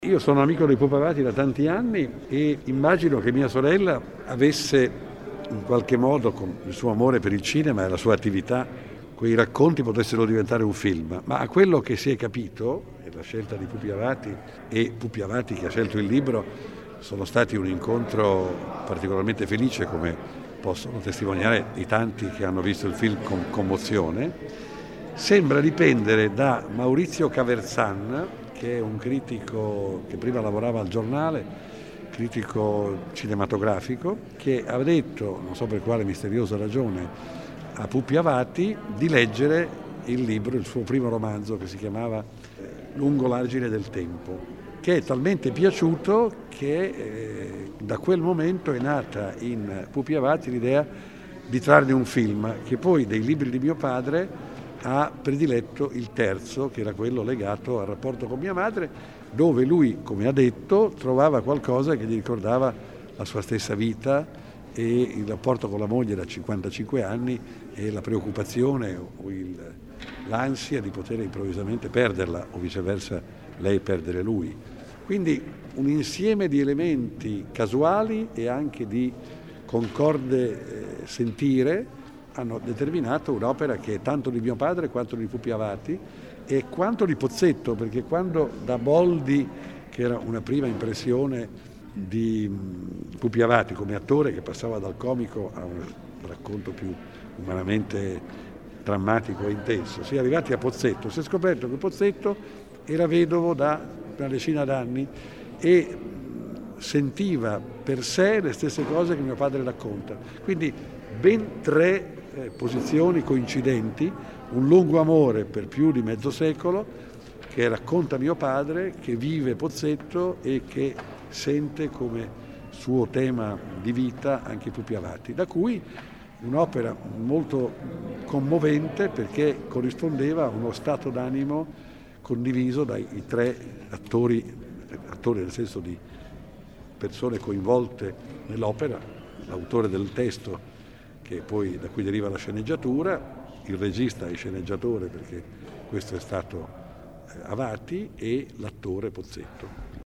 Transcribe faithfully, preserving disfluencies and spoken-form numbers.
Io sono amico dei Pupa Avati da tanti anni e immagino che mia sorella avesse in qualche modo, con il suo amore per il cinema e la sua attività, quei racconti potessero diventare un film. Ma a quello che si è capito, e la scelta di Pupi Avati e Pupi Avati che ha scelto il libro, sono stati un incontro particolarmente felice, come possono testimoniare i tanti che hanno visto il film con commozione. Sembra dipendere da Maurizio Caverzan, che è un critico che prima lavorava al giornale, critico cinematografico, che ha detto, non so per quale misteriosa ragione, a Pupi Avati di leggere il libro, il suo primo romanzo che si chiamava Lungo l'argine del tempo, che è talmente piaciuto che eh, da quel momento è nata in Pupi Avati l'idea di trarne un film, che poi dei libri di mio padre ha prediletto il terzo, che era quello legato al rapporto con mia madre, dove lui, come ha detto, trovava qualcosa che gli ricordava la sua stessa vita e il rapporto con la moglie da cinquantacinque anni e la preoccupazione o il, l'ansia di poter improvvisamente perderla o viceversa lei perdere lui. Quindi un insieme di elementi casuali e anche di concorde eh, sentire hanno determinato un'opera che è tanto di mio padre quanto di Pupi Avati e quanto di Pozzetto, perché quando da Boldi, che era una prima impressione di Pupi Avati come attore che passava dal comico a un racconto più umanamente drammatico e intenso, si è arrivati a Pozzetto, si è scoperto che Pozzetto era vedovo da una decina d'anni e sentiva per sé le stesse cose che mio padre racconta. Quindi ben tre eh, posizioni coincidenti, un lungo amore per più di mezzo secolo che racconta mio padre, che vive Pozzetto e che sente come suo tema di vita anche Pupi Avati, da cui un'opera molto commovente perché corrispondeva a uno stato d'animo condiviso dai tre attori, attori nel senso di persone coinvolte nell'opera, l'autore del testo che poi da cui deriva la sceneggiatura, il regista e sceneggiatore perché questo è stato Avati e l'attore Pozzetto.